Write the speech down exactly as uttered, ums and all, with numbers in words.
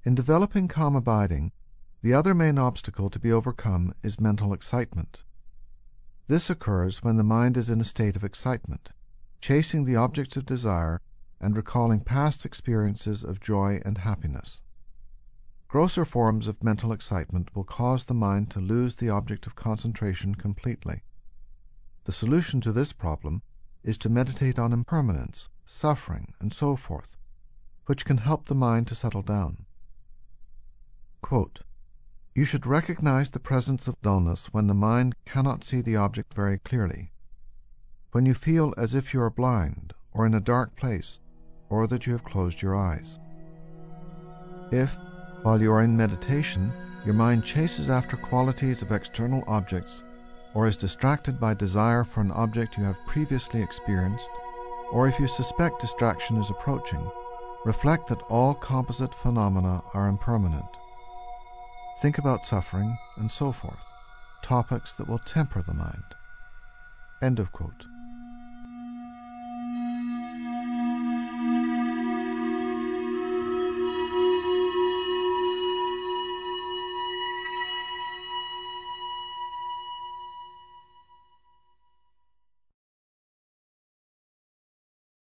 In developing calm abiding, the other main obstacle to be overcome is mental excitement. This occurs when the mind is in a state of excitement, chasing the objects of desire and recalling past experiences of joy and happiness. Grosser forms of mental excitement will cause the mind to lose the object of concentration completely. The solution to this problem is to meditate on impermanence, suffering, and so forth, which can help the mind to settle down. Quote, "You should recognize the presence of dullness when the mind cannot see the object very clearly, when you feel as if you are blind or in a dark place, or that you have closed your eyes. If, while you are in meditation, your mind chases after qualities of external objects, or is distracted by desire for an object you have previously experienced, or if you suspect distraction is approaching, reflect that all composite phenomena are impermanent. Think about suffering and so forth, topics that will temper the mind." End of quote.